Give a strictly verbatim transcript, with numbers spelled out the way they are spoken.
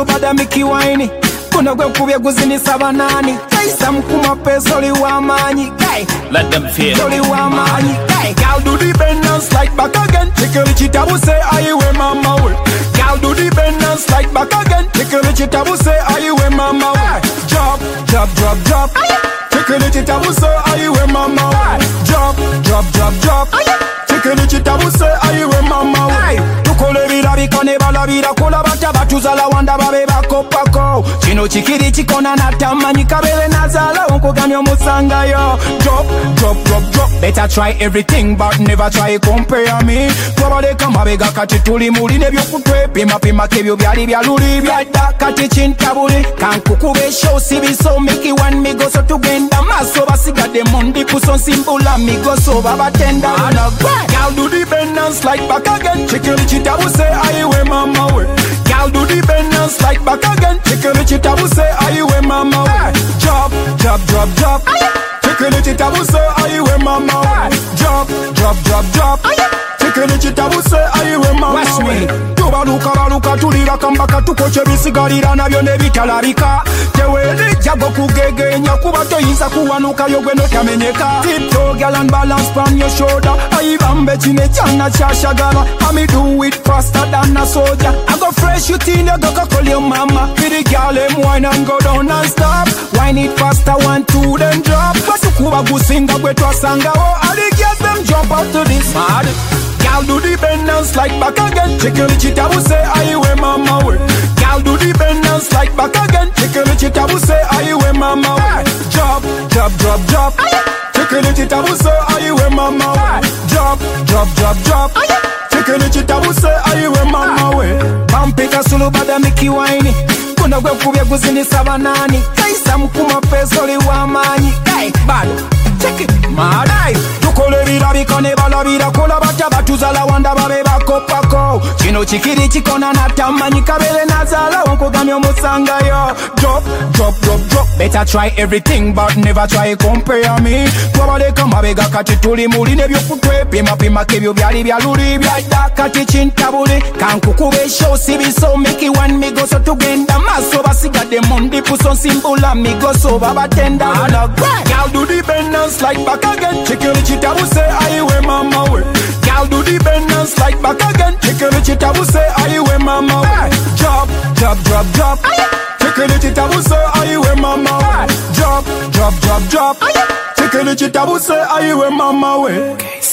sulubada mikiwaini kuno gwe kubye guzinisa banani kaisa mkuma peso li wamanyi hey. Let them feel Soli wamanyi hey. Girl do the bend and slide back again Tickle it tabu say ayi we mama we Girl do the bend and slide back again Tickle it tabu say ayi we mama we Drop, drop, drop, drop Tickle it tabu say ayi we mama we Drop, drop, drop, drop Tickle it tabu say ayi we mama we Tukole bira bikane bala bira kola bata batuzala wanda babe bakopako Chino chikiri chikona natamanyi kabele nazala onkogamyo musanga yo Drop, drop, drop, drop Better try everything but never try compare me Twabale kama bega kati tuli muli nebyo kutwe Pima pima kebyo byali byaluli byada kati chintabuli Kankukube show sibiso miki one migo so tugenda maso basigade mundi puson simbula migo so babatenda Girl do the bend and slide back again Chicken chitabu say ayi we mama we Girl do the bend and slide back again Chicken chitabu say ayi we mama we Drop, drop, drop, drop Chicken chitabu say ayi we mama we Drop, drop, drop, drop Chicken chitabu say ayi we mama we Tubaluka baluka tulira kambaka tukoche bisigalira nabyo nebitalabika Teweli jago kugegenya kuba toyinza kuwanuka yogwe notamenyeka Tiptoe girl and balance from your shoulder Ayi bambe chine chana chashagala Ami do it faster than a soldier I go fresh you tin you go call your mama Be the girl em wine and go down and stop Wine it faster one two then drop Basukuba gusinga gwetwa sanga Oh all the girls them jump out to this mad Girl do the bend and slide back again Chicken chitabu say ayi we mama we Girl do the bend and slide back again Chicken chitabu say ayi we mama we Drop, drop, drop, drop Chicken chitabu say ayi we mama we Drop, drop, drop, drop Chicken chitabu say ayi we mama we Bampika sulubada mikiwaini kuno gwe kubye guzinisa banani kaisa mkuma peso li wamanyi hey, bad check it madai tukole bira bikane bala bira kola bata batuzala wanda babe bakopako chino chikiri chikona natamanyi kabele nazala onkogamyo musanga yo Drop, drop, drop, drop Better try everything but never try compare me Twabale kama bega kati tuli muli nebyo kutwe Pima pima kebyo byali byaluli byada kati chintabuli Kankukube show sibiso miki one migo so tugenda maso basigade mundi puson simbula migo so babatenda Girl do the bend and slide back again Chicken chitabu say ayi we mama we Girl do the bend and slide back again Chicken chitabu say ayi we mama we Drop, drop, drop, drop Chicken chitabu say ayi we mama we Drop, drop, drop, drop Chicken chitabu say ayi we mama we